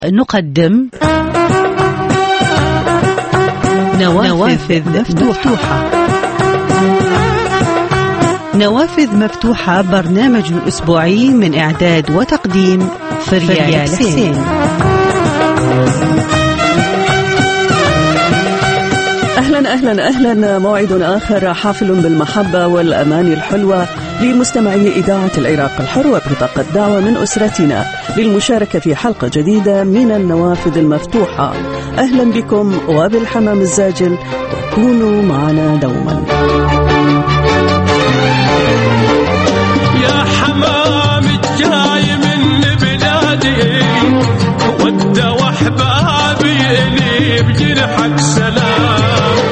نقدم نوافذ مفتوحة. نوافذ مفتوحة برنامج أسبوعي من إعداد وتقديم فريال حسين. أهلا موعد آخر حافل بالمحبة والأمان الحلوة لمستمعي إذاعة العراق الحر وبطاقة دعوة من أسرتنا للمشاركة في حلقة جديدة من النوافذ المفتوحة. أهلا بكم وبالحمام الزاجل، وكونوا معنا دوما. يا حمام الجاي من بلادي ود وحبابي لي بجرحك سلام.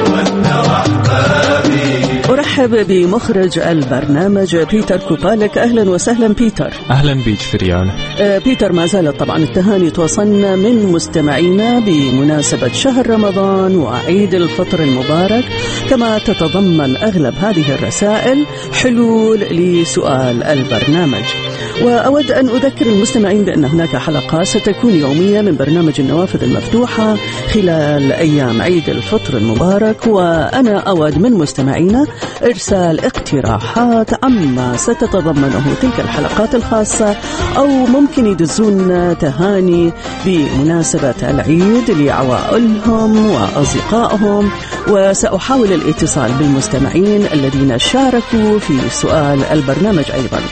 أرحب بمخرج البرنامج بيتر كوبالك. أهلا وسهلا بيتر. أهلا بيك فريال. بيتر، ما زالت طبعا التهاني توصلنا من مستمعينا بمناسبة شهر رمضان وعيد الفطر المبارك، كما تتضمن أغلب هذه الرسائل حلول لسؤال البرنامج. وأود أن أذكر المستمعين بأن هناك حلقات ستكون يومية من برنامج النوافذ المفتوحة خلال أيام عيد الفطر المبارك، وأنا أود من مستمعينا إرسال اقتراحات عما ستتضمنه تلك الحلقات الخاصة، أو ممكن يدزون تهاني بمناسبة العيد لعوائلهم وأصدقائهم، وسأحاول الاتصال بالمستمعين الذين شاركوا في سؤال البرنامج أيضا.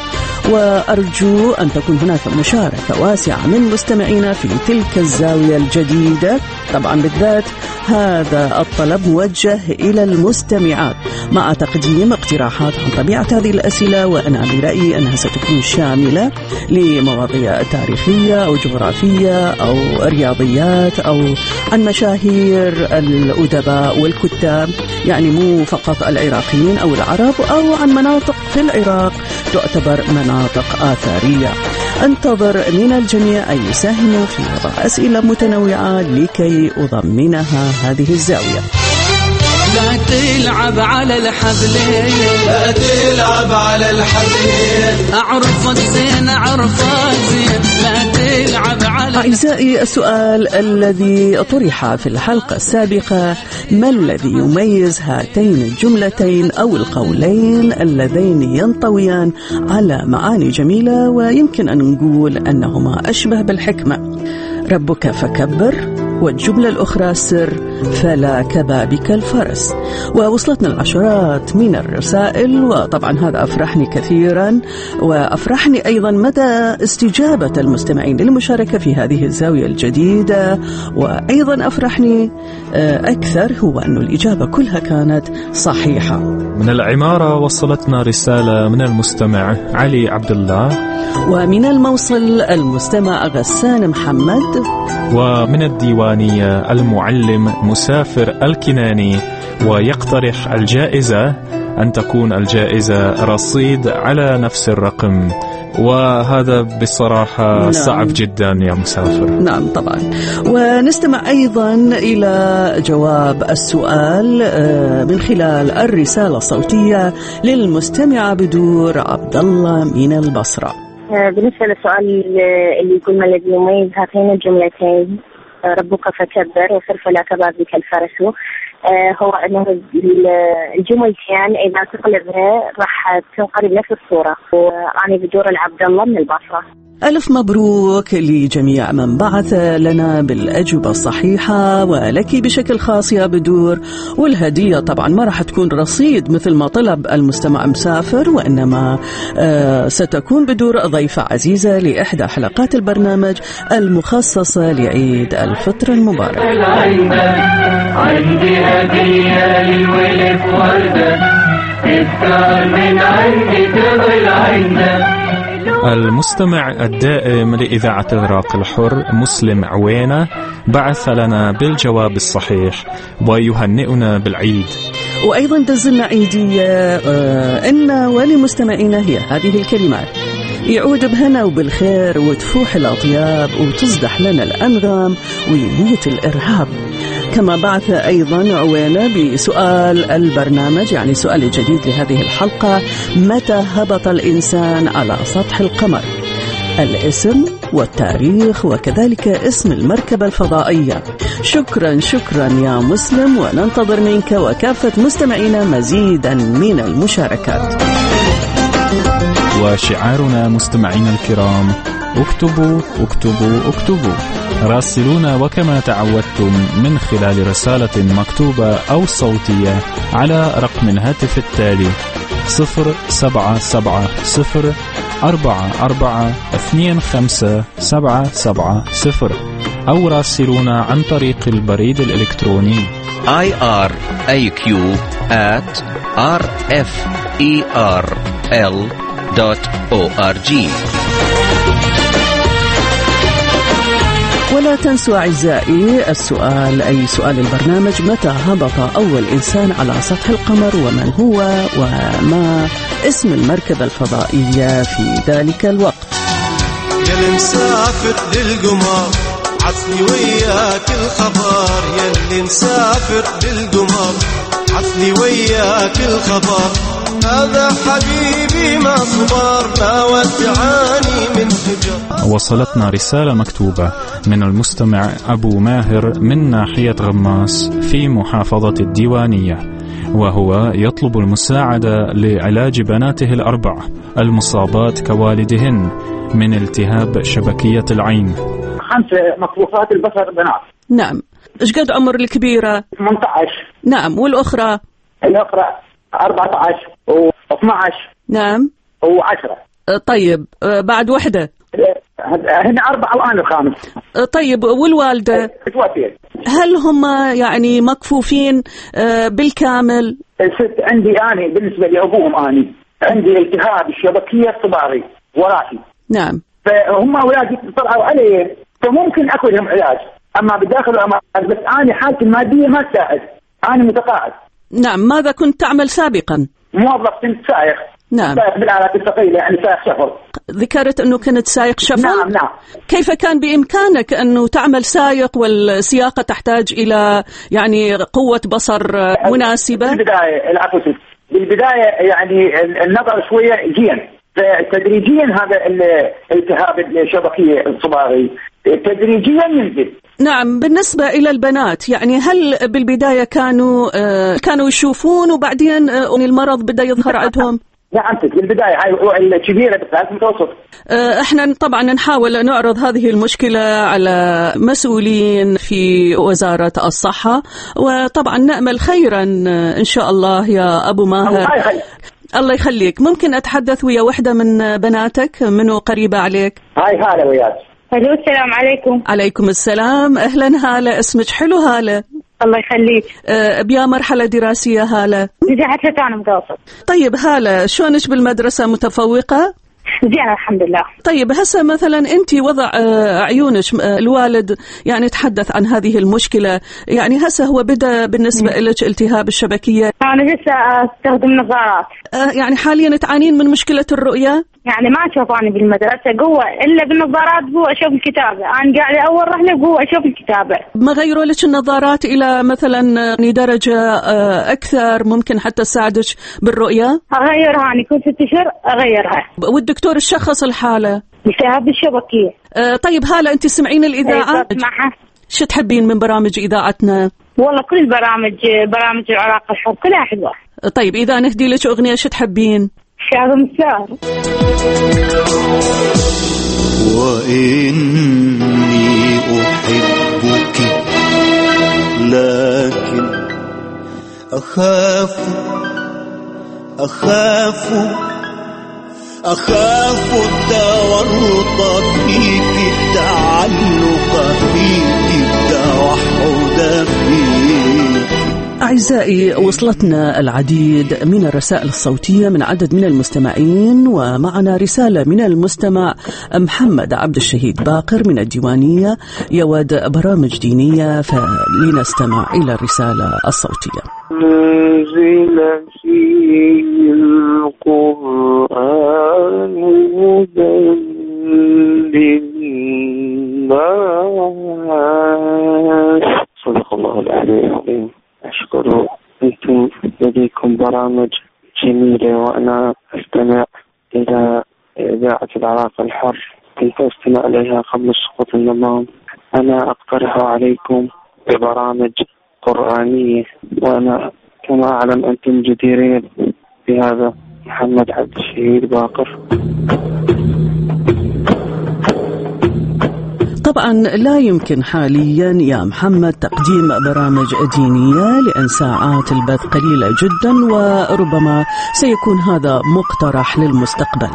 وأرجو أن تكون هناك مشاركة واسعة من مستمعينا في تلك الزاوية الجديدة. طبعا بالذات هذا الطلب موجه إلى المستمعات مع تقديم اقتراحات عن طبيعة هذه الأسئلة، وأنا برأيي أنها ستكون شاملة لمواضيع تاريخية أو جغرافية أو رياضيات أو عن مشاهير الأدباء والكتاب، يعني مو فقط العراقيين أو العرب، أو عن مناطق في العراق تعتبر مناطق آثارية. انتظر من الجميع أن يساهموا في وضع أسئلة متنوعة لكي أضمنها هذه الزاوية. لا تلعب على الحبلين، لا تلعب على الحبلين، أعرفك زين أعرفك زين، لا تلعب على. أعزائي، السؤال الذي طرح في الحلقة السابقة: ما الذي يميز هاتين الجملتين أو القولين اللذين ينطويان على معاني جميلة ويمكن أن نقول أنهما أشبه بالحكمة؟ ربك فكبر، والجملة الأخرى سر فلا كبابك الفرس. ووصلتنا العشرات من الرسائل، وطبعا هذا أفرحني كثيرا، وأفرحني أيضا مدى استجابة المستمعين للمشاركة في هذه الزاوية الجديدة، وأيضا أفرحني أكثر هو أن الإجابة كلها كانت صحيحة. من العمارة وصلتنا رسالة من المستمع علي عبد الله، ومن الموصل المستمع غسان محمد، ومن الديوانية المعلم مسافر الكناني، ويقترح الجائزة أن تكون الجائزة رصيد على نفس الرقم، وهذا بصراحة نعم. صعب جدا يا مسافر. نعم طبعا. ونستمع أيضا إلى جواب السؤال من خلال الرسالة الصوتية للمستمع بدور عبد الله من البصرة. بالنسبة للسؤال اللي يقول: ما الذي يميز هاتين الجملتين ربك فكبر وسر فلا كبابك الفرس؟ هو أنه الجملتين إذا تقلبها راح تنقلب نفس الصورة، وأنا بدور العبد الله من البصرة. ألف مبروك لجميع من بعث لنا بالأجوبة الصحيحة، ولك بشكل خاص يا بدور. والهدية طبعا ما راح تكون رصيد مثل ما طلب المستمع مسافر، وإنما ستكون بدور ضيفة عزيزة لإحدى حلقات البرنامج المخصصة لعيد الفطر المبارك. عندي هدية للولف وردة، تذكر من عندي تضل عندك. المستمع الدائم لإذاعة العراق الحر مسلم عوينة بعث لنا بالجواب الصحيح ويهنئنا بالعيد، وأيضا دزلنا عيدية إن ولمستمعينا هي هذه الكلمات: يعود بهنا وبالخير وتفوح الأطياب وتصدح لنا الأنغام ويموت الإرهاب. كما بعث أيضا عوينة بسؤال البرنامج، يعني سؤال الجديد لهذه الحلقة: متى هبط الإنسان على سطح القمر؟ الاسم والتاريخ وكذلك اسم المركبة الفضائية. شكرا يا مسلم، وننتظر منك وكافة مستمعينا مزيدا من المشاركات. وشعارنا مستمعينا الكرام: اكتبوا اكتبوا اكتبوا، راسلونا وكما تعودتم من خلال رسالة مكتوبة أو صوتية على رقم الهاتف التالي 0770442570 أو راسلونا عن طريق البريد الإلكتروني iraq@rferl.org. ولا تنسوا أعزائي السؤال، أي سؤال البرنامج: متى هبط أول إنسان على سطح القمر، ومن هو، وما اسم المركبة الفضائية في ذلك الوقت؟ يا مسافر للقمر عطني وياك الخبر، يا مسافر للقمر عطني وياك الخبر، هذا حبيبي ما صبر ما ودعاني من هجر. وصلتنا رسالة مكتوبة من المستمع أبو ماهر من ناحية غماس في محافظة الديوانية، وهو يطلب المساعدة لعلاج بناته الأربع المصابات كوالدهن من التهاب شبكية العين. 5 مخلوقات البصر بنات. نعم. إيش قد عمر الكبيرة؟ 18. نعم. والأخرى؟ الأخرى 14 و12. نعم. و10. طيب، بعد وحدة؟ هن 4 وأنا الخامس. طيب، والوالدة؟ توفيت. هل هم يعني مكفوفين بالكامل؟ الست عندي أنا بالنسبة لأبوهم أنا عندي التهاب الشبكية الصباغي وراسي. نعم. فهم أولادي طلعوا علي، فممكن أكل لهم علاج، أما بداخل بس أنا حالتي المادية ما تساعد، أنا متقاعد. نعم. ماذا كنت تعمل سابقا؟ موظف، كنت سائق. نعم. سائق بالآلات الثقيلة، يعني سائق شفر. ذكرت أنه كنت سائق شفر؟ نعم. كيف كان بإمكانك أنه تعمل سائق والسياقة تحتاج إلى يعني قوة بصر مناسبة؟ بالبداية يعني النظر شوية جين، تدريجيا هذا الالتهاب الشبكية الصباغي تدريجيا ينزل. نعم. بالنسبة إلى البنات، يعني هل بالبداية كانوا يشوفون وبعدين المرض بدأ يظهر عندهم؟ نعم. بالبداية الكبيرة بالذات متوسط. احنا طبعا نحاول نعرض هذه المشكلة على مسؤولين في وزارة الصحة، وطبعا نأمل خيرا إن شاء الله يا أبو ماهر. الله يخليك. ممكن أتحدث ويا واحدة من بناتك منو قريبة عليك؟ هاي هالة وياك. الو، السلام عليكم. عليكم السلام. أهلا هالة. اسمك حلو هالة. الله يخليك. بيا مرحلة دراسية هالة؟ نجحت ثاني متوسط. طيب هالة، شلونك بالمدرسة؟ متفوقة؟ زين الحمد لله. طيب هسه مثلا أنت وضع عيونك، الوالد يعني تحدث عن هذه المشكلة، يعني هسه هو بدأ بالنسبة لك التهاب الشبكية. أنا لسه أستخدم نظارات. يعني حاليا تعانين من مشكلة الرؤية؟ يعني ما أشوف أنا بالمدرسة قوة إلا بالنظارات، قوة أشوف الكتابة. أنا قاعدة أول رحلة قوة أشوف الكتابة. ما غيروا لك النظارات إلى مثلا درجة أكثر ممكن حتى تساعدك بالرؤية؟ أغيرها أنا كل 6 أشهر أغيرها. والدكتور شخص الحالة؟ التهاب الشبكية. طيب هالة، أنت سمعين الإذاعة؟ اسمعها. شو تحبين من برامج إذاعتنا؟ والله كل برامج العراق الحب كلها حلوة. طيب إذا نهدي لك أغنية شو تحبين؟ شاذم الساهر. وإني أحبك لكن أخاف التورط فيك، التعلق فيك، التوحد فيك. أعزائي، وصلتنا العديد من الرسائل الصوتية من عدد من المستمعين، ومعنا رسالة من المستمع محمد عبد الشهيد باقر من الديوانية يود برامج دينية، فلنستمع إلى الرسالة الصوتية. نزل فيه القرآن هدى للناس. صدق الله العلي العظيم. أشكر أنتم لديكم برامج جميلة، وأنا أستمع إلى إذاعة العراق الحر في أنقذتنا عليها قبل سقوط النظام. أنا أقترح عليكم ببرامج قرآنية، وأنا كما أعلم أنتم جديرين بهذا. محمد عبد الشهيد باقر. طبعا لا يمكن حاليا يا محمد تقديم برامج دينية لأن ساعات البث قليلة جدا، وربما سيكون هذا مقترح للمستقبل.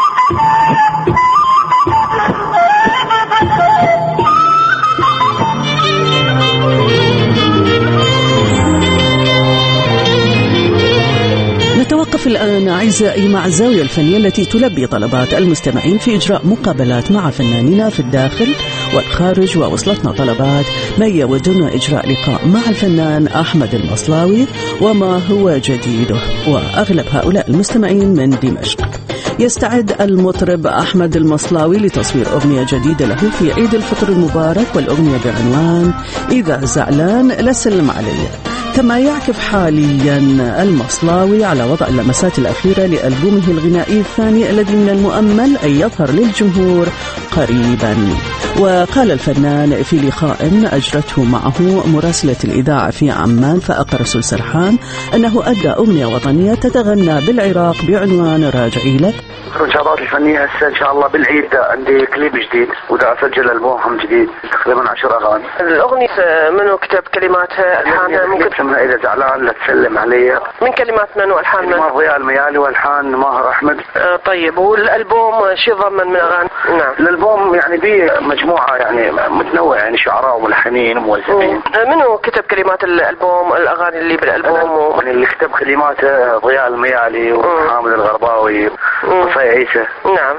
نتوقف الآن أعزائي مع الزاوية الفنية التي تلبي طلبات المستمعين في إجراء مقابلات مع فنانين في الداخل والخارج، ووصلتنا طلبات ما يودون إجراء لقاء مع الفنان أحمد المصلاوي وما هو جديده، وأغلب هؤلاء المستمعين من دمشق. يستعد المطرب أحمد المصلاوي لتصوير أغنية جديدة له في عيد الفطر المبارك، والأغنية بعنوان إذا زعلان لسلم علي. كما يعكف حاليا المصلاوي على وضع اللمسات الأخيرة لألبومه الغنائي الثاني الذي من المؤمل أن يظهر للجمهور قريبا. وقال الفنان في لقاء أجرته معه مراسلة الإذاعة في عمان فأقر سرحان أنه أدى أغنية وطنية تتغنى بالعراق بعنوان راجعي لك. إنشاءات الفنية هسه إن شاء الله بالعيد عندي كليب جديد، ودا أسجل ألبوم جديد تقريبا 10 أغاني. الأغنية منو كتب كلماتها ألحانها؟ ممكن اسمها إذا زعلان لا تسلم علي. من كلمات منو ألحان منو؟ كلمات ضياء الميالي والحان ماهر أحمد. طيب والألبوم شو ضمن من أغاني؟ نعم الألبوم يعني به مجموعة يعني متنوعة، يعني شعراء وملحنين وموزعين. منو كتب كلمات الألبوم، الأغاني اللي بالألبوم؟ يعني اللي كتب كلماته ضياء الميالي وحامد الغرباوي وصي عيسى. نعم.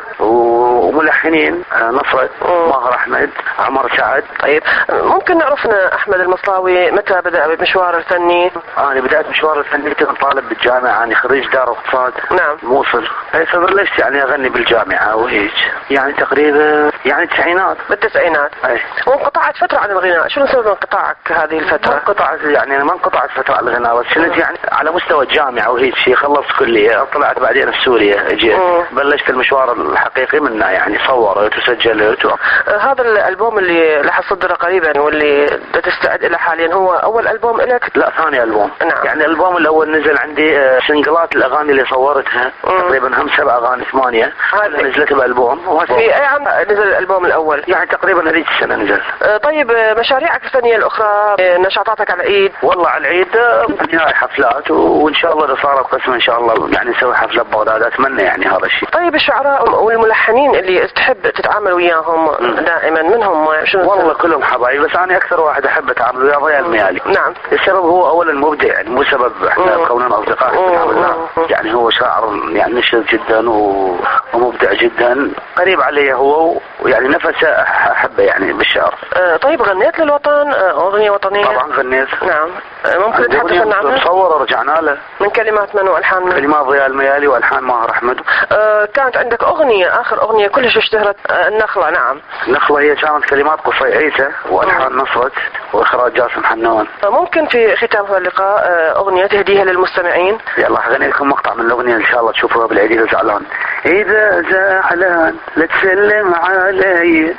وملحنين نصرت ماهر أحمد عمر سعد. طيب ممكن نعرفنا أحمد المصلاوي متى بدأ بمشوار الفني؟ أنا بدأت مشوار الفني كنت طالب بالجامعة، أنا خريج دار اقتصاد. نعم. موصل. فبلشت يعني أغني بالجامعة وهيك يعني تقريبا يعني التسعينات. بالتسعينات. أي. وانقطعت فترة عن الغناء، شنو سبب انقطاعك هذه الفترة؟ انقطعت يعني ما انقطعت فترة عن الغناء، بس كنت يعني على مستوى الجامعة وهيك شيء، خلصت كلية طلعت بعدين في سوريا اجيت بلشت المشوار الحقيقي منه، يعني صورت وسجلت هذا الألبوم اللي رح تصدره قريبا واللي تستعد له حاليا هو أول ألبوم لك؟ لا ثاني ألبوم. نعم. يعني الألبوم الأول نزل عندي سنجلات الأغاني اللي صورتها تقريبا هم 7 أغاني 8 نزلت بألبوم. في أي عام نزل الألبوم الأول؟ يعني تقريبا هذيك السنة نزل. طيب مشاريعك الفنية الأخرى، نشاطاتك على العيد؟ والله على العيد نهاية حفلات، وإن شاء الله إذا صارت قسم إن شاء الله يعني نسوي حفلة ببغداد، أتمنى يعني هذا الشيء. طيب الشعراء والملحنين اللي تحب تتعامل وياهم دائما منهم شنو؟ والله كلهم حبايب، بس أنا أكثر واحد أحب أتعامل وياه ضياء الميالي. نعم. السبب هو أولا مبدع، يعني مو سبب إحنا كوننا أصدقاء نتعامل معه، يعني هو شاعر يعني نشط جدا ومبدع جدا، قريب علي هو ويعني نفسه أحبه يعني بالشعر. طيب غنيت للوطن أغنية وطنية؟ طبعا غنيت. نعم. ممكن تحدثنا عنها؟ مصورة رجعنا له. من كلمات منو ألحان منو؟ كلمات ضياء الميالي وألحان ماهر أحمد. كانت عندك أغنية آخر أغنية كلش اشتهرت، النخلة. نعم. النخلة هي كانت كلمات قصي عيسى وألحان نصرت وإخراج جاسم حنان. ممكن في ختام هذا اللقاء أغنية تهديها للمستمعين؟ يلا أغني لكم مقطع من الأغنية إن شاء الله تشوفوها بالعيد. إذا زعلان إذا زعلان لا تسلم علي،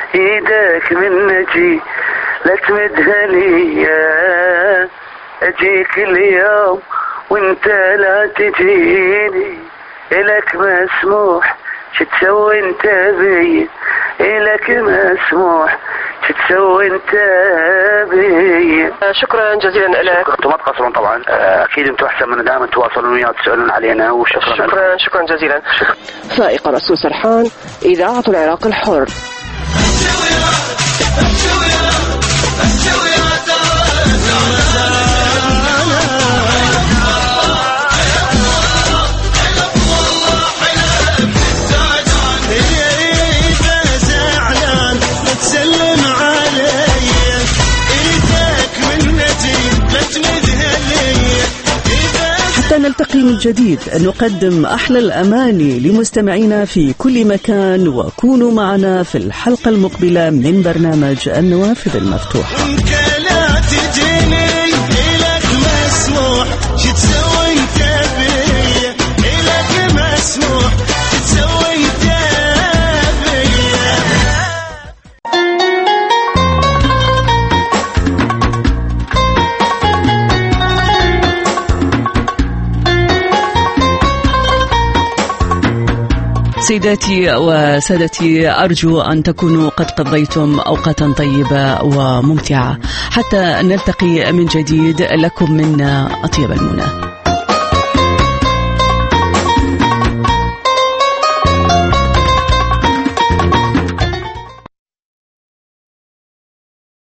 إيدك منتي لا تمدها لي، أجيك اليوم وانت لا تجيني، إلك مسموح شتسوي انت بي، إلك مسموح شتسوي انت بي. شكرا جزيلا لك. انتم ما تقصرون طبعا، اكيد انتم احسن من دائما تواصلون ويانا تسالون علينا، وشكرا. شكرا جزيلا. فائقة رسول سرحان، إذاعة العراق الحر. حتى نلتقي من جديد نقدم أحلى الأماني لمستمعينا في كل مكان، وكونوا معنا في الحلقة المقبلة من برنامج النوافذ المفتوحة. سيداتي وسادتي، أرجو أن تكونوا قد قضيتم أوقاتا طيبة وممتعة. حتى نلتقي من جديد، لكم منا أطيب المنى.